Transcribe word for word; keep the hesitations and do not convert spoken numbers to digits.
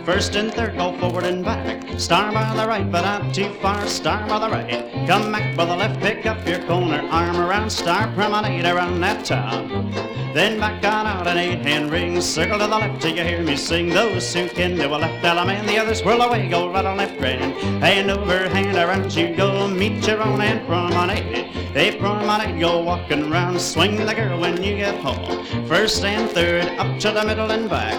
First and third, go forward and back. Star by the right, but not too far. Star by the right. Come back by the left, pick up your corner. Arm around, star, promenade around that top. Then back on out an eight-hand ring. Circle to the left till you hear me sing. Those who can do a left element, the others whirl away, go right on left grand. Hand over hand around you go, meet your own and promenade. They promenade, go walking round, swing the girl when you get home. First and third, up to the middle and back.